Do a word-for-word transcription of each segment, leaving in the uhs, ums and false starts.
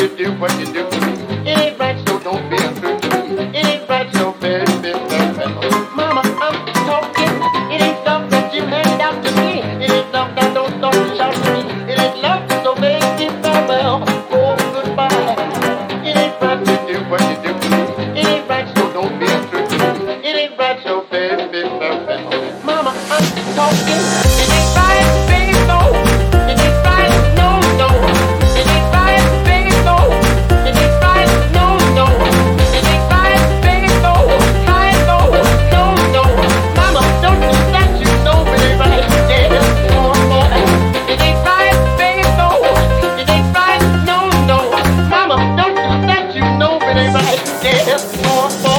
you do what you do to me. It ain't right, so don't be untrue to me. It ain't right, so baby, baby, baby. Mama, I'm talking. It ain't stuff that you hand out to me. It ain't stuff that don't stop to shout to me. It ain't love, so baby, baby, oh goodbye. It ain't right to do what you do to me. It ain't right, so don't be untrue to me. It ain't right, so baby, baby, baby. Mama, I'm talking. It ain't right, baby, no. It ain't right, no, no. It ain't right, baby, no. It ain't right, no, no. It ain't right, baby, no. Right, no, no, no. Mama, don't you that you know it ain't right, yeah, no, no. It ain't right, baby, no. It ain't right, no, no. Mama, don't you that you know it ain't right, yeah, no, no.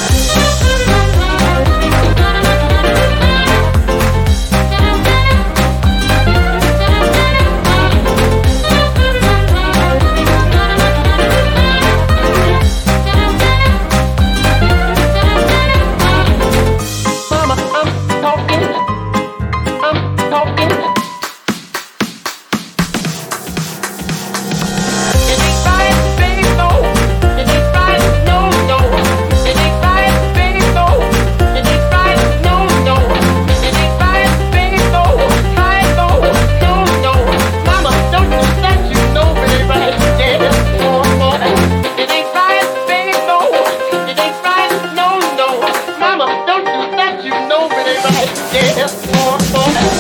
Mama, I'm talking. I'm talking. It ain't right, baby, no. It ain't right, no, no. It ain't right, baby, no. It ain't right, no, no. It ain't right, baby, no. Right, no, no, no. Mama, don't you that you know it ain't right, yeah, no, no. It ain't right, baby, no. It ain't right, no, no. Mama, don't you that you know it ain't right, yeah, no, no.